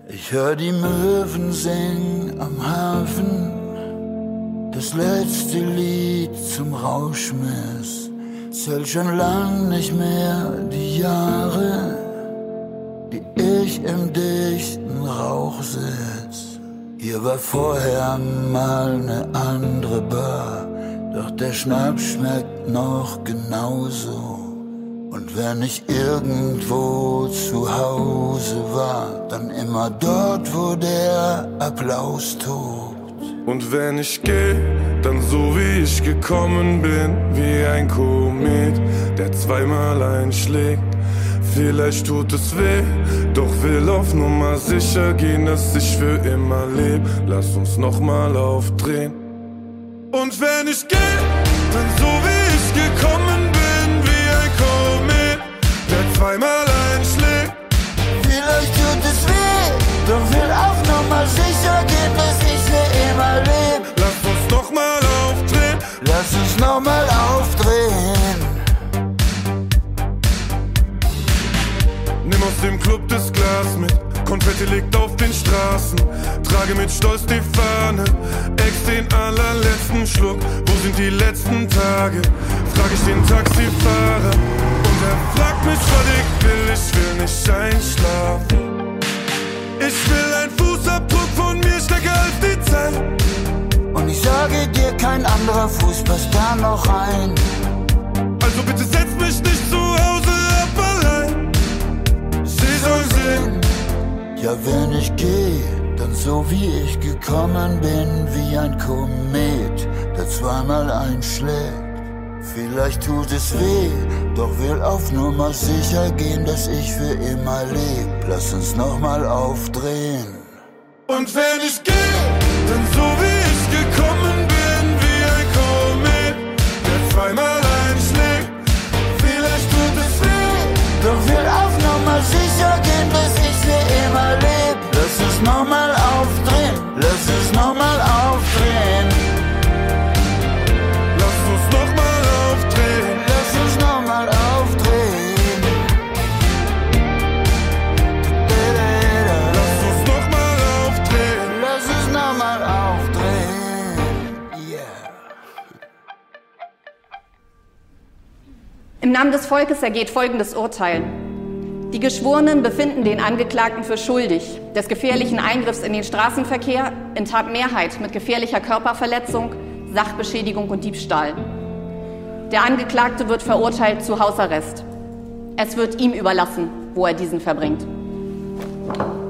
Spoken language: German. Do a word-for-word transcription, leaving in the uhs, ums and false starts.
Ich hör die Möwen singen am Hafen, das letzte Lied zum Rauschmiss. Zählt schon lang nicht mehr die Jahre, die ich im dichten Rauch sitz. Hier war vorher mal ne andere Bar, doch der Schnaps schmeckt noch genauso. Und wenn ich irgendwo zu Hause war, dann immer dort, wo der Applaus tobt. Und wenn ich geh, dann so wie ich gekommen bin, wie ein Komet, der zweimal einschlägt. Vielleicht tut es weh, doch will auf Nummer sicher gehen, dass ich für immer leb. Lass uns nochmal aufdrehen. Und wenn ich geh, dann so wie ich gekommen bin, wie ein Komet, der zweimal einschlägt. Vielleicht tut es weh, doch will auf Nummer sicher gehen, dass ich für immer leb. Lass uns nochmal aufdrehen. Lass uns nochmal aufdrehen. Nimm aus dem Club das Glas mit, Konfetti liegt auf den Straßen. Trage mit Stolz die Fahne, ex den allerletzten Schluck. Wo sind die letzten Tage? Frag ich den Taxifahrer und er fragt mich, was ich will. Ich will nicht einschlafen. Ich will ein Fußabdruck von mir stärker als die Zeit. Und ich sage dir, kein anderer Fuß passt da noch rein. Also bitte setz mich nicht zu Hause ab allein. Sie soll sehen. Ja, wenn ich geh, dann so wie ich gekommen bin, wie ein Komet, der zweimal einschlägt. Vielleicht tut es weh, doch will auf Nummer sicher gehen, dass ich für immer leb. Lass uns nochmal aufdrehen. Und wenn ich geh, dann so wie ich gekommen bin, wie ein Komet, der zweimal einschlägt. Vielleicht tut es weh, doch will auf Nummer sicher gehen, dass ich für immer leb. Lass uns nochmal aufdrehen, lass uns nochmal aufdrehen. Lass uns nochmal aufdrehen. Lass uns nochmal aufdrehen. Lass uns nochmal aufdrehen. Lass uns nochmal aufdrehen. Yeah. Im Namen des Volkes ergeht folgendes Urteil. Die Geschworenen befinden den Angeklagten für schuldig des gefährlichen Eingriffs in den Straßenverkehr in Tatmehrheit mit gefährlicher Körperverletzung, Sachbeschädigung und Diebstahl. Der Angeklagte wird verurteilt zu Hausarrest. Es wird ihm überlassen, wo er diesen verbringt.